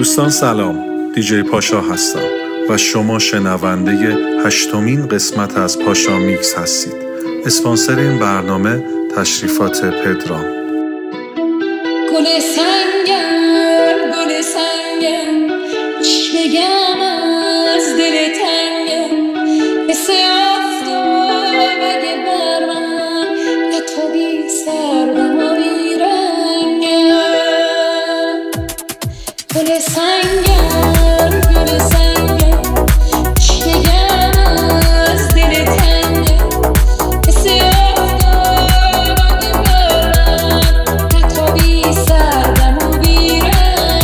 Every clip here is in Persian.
دوستان سلام، دیجی پاشا هستم و شما شنونده 8مین قسمت از پاشا میکس هستید. اسپانسر این برنامه تشریفات پدرام. گل سنگم چی بگم از دل تنگم، مثل آفتاب اگه بر من بتابی سردم و بیرنگم. گل سنگم چی بگم از دل تنگم، مثل آفتاب اگه بر من بتابی سردم و بیرنگم.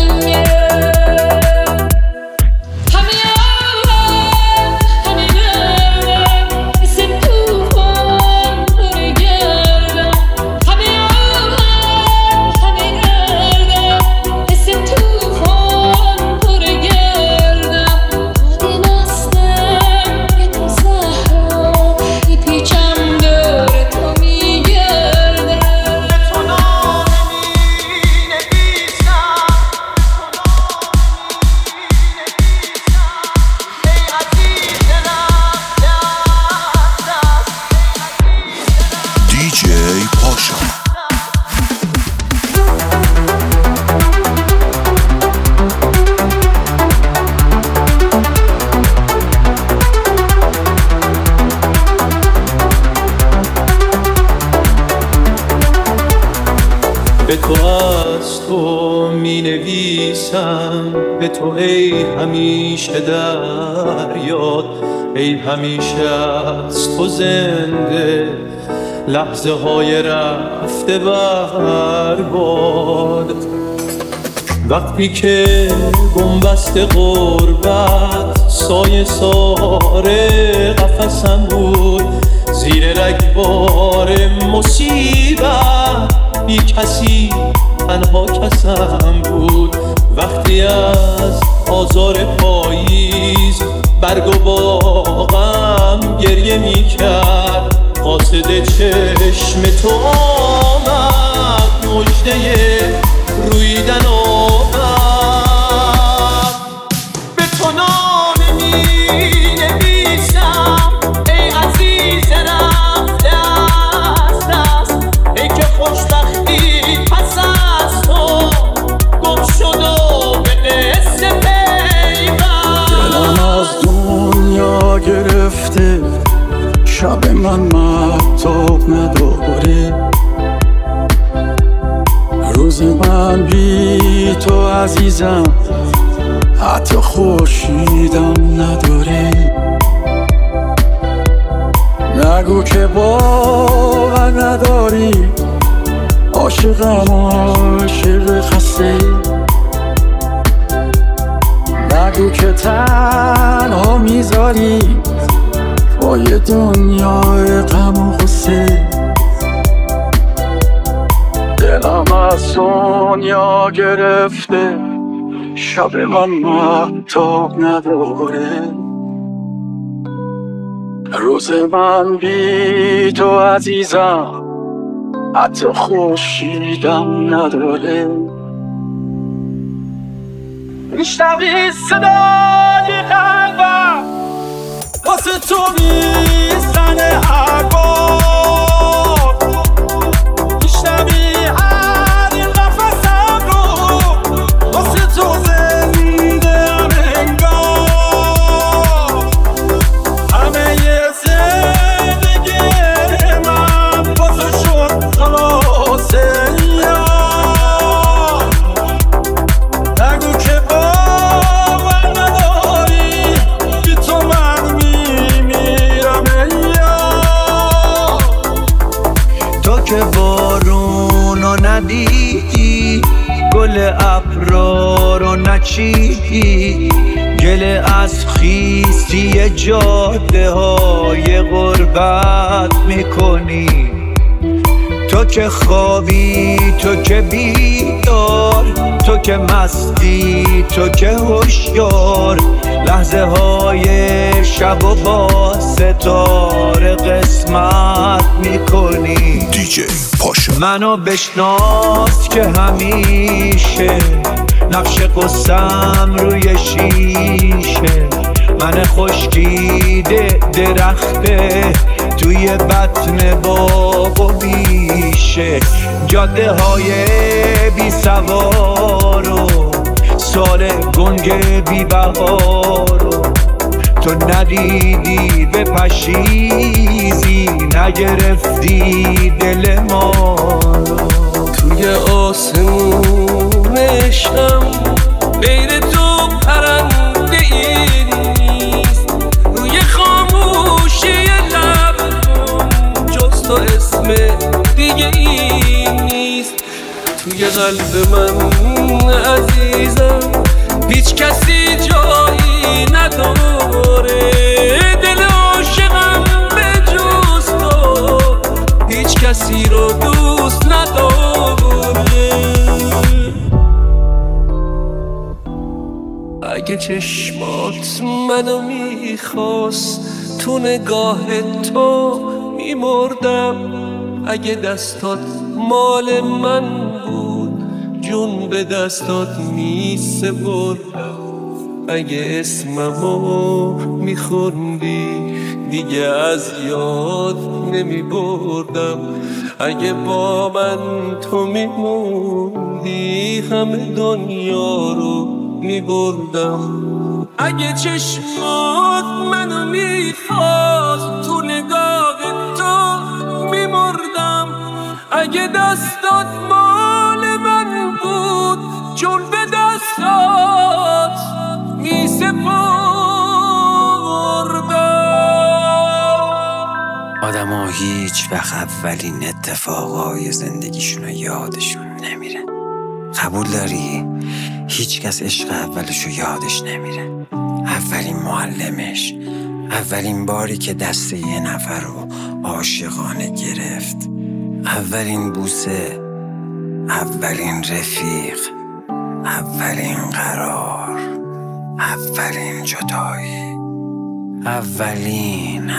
به تو از تو می نویسم، به تو ای همیشه در یاد، ای همیشه از تو زنده لحظه های رفته برباد. وقتی که بنبست غربت سایه ساره قفسم بود، زیر رگبار مصیبت بی کسی تنها کسم بود. وقتی از آزار پاییز برگ و باغم گریه می کرد، قاصد چشم تو آمد، مژده رویدن آمد. به تو نامه می نویسم ای عزیز رفته از دست، ای که خوشبختی پس از تو گم شد و به قصه پیوند. دلم از دنیا گرفته، شب من مهتاب نداره، روز من بی تو عزیزم حتی خورشیدم نداره. نگو که باور نداری، عاشقم عاشق خسته. نگو که تنها میذاری با یه دنیای غم و غصه. دلم از دنیا گرفته، شب من مهتاب نداره، روز من بی تو عزیزم حتی خورشیدم نداره. میشنوی صدای قلبم واسه تو میزنه هر بار، میشنوی هر نفسم رو واسه تو زنده ام انگار. همه یه زندگی من واسه شد خلاصه یار. نگو که باور نداری، بی تو من میمیرم یار. تو که بارونو ندیدی، گل ابرا رو نچیدی، گله از خیستی جاده های غربت میکنی. تو که خوابی، تو که بیدار، تو که مستی، تو که هوشیار، لحظه های شب و با ستاره قسمت میکنی. دیجی پاشا منو بشناس که همیشه نقش قصم روی شیشه، من خشکیده درخته توی بطن باغ و بیشه. جاده های بی سوار و سال گنگ بی بهارو تو ندیدی به پشیزی، نگرفتی دل ما رو. توی آسمون عشقم غیر تو پرنده ای نیست، روی خاموشی لبم جز تو اسم دیگه ای نیست. توی قلب من عزیزم هیچ کسی جایی نداره، دل عاشقم به جز تو هیچ کسی رو دوست نداره. اگه چشمات منو میخواست تو نگاه تو میمردم، اگه دستات مال من بود جون به دستات میسپردم، اگه اسممو میخوندی دیگه از یاد نمیبردم، اگه با من تو میموندی همه دنیا رو میبردم. اگه چشمات منو میخواست تو نگاه تو میمردم، اگه دستات مال من بود چون به دستات میسپردم. آدم ها هیچ وقت اولین اتفاقای زندگیشونو یادشون نمیره. قبول داری؟ هیچ کس عشق اولشو یادش نمیره. اولین معلمش، اولین باری که دست یه نفر رو عاشقانه گرفت، اولین بوسه، اولین رفیق، اولین قرار، اولین جدایی، اولین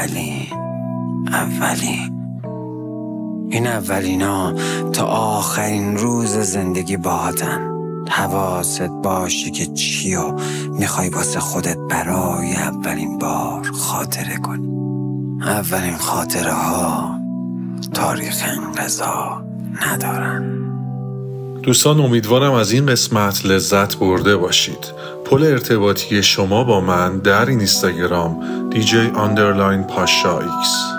این اولینا تا آخرین روز زندگی باهاتن. حواست باشه که چیو میخوای واسه خودت برای اولین بار خاطره کنی. اولین خاطره ها تاریخ انقضا ندارن. دوستان امیدوارم از این قسمت لذت برده باشید. پل ارتباطی شما با من در اینستاگرام DJ_Pasha X.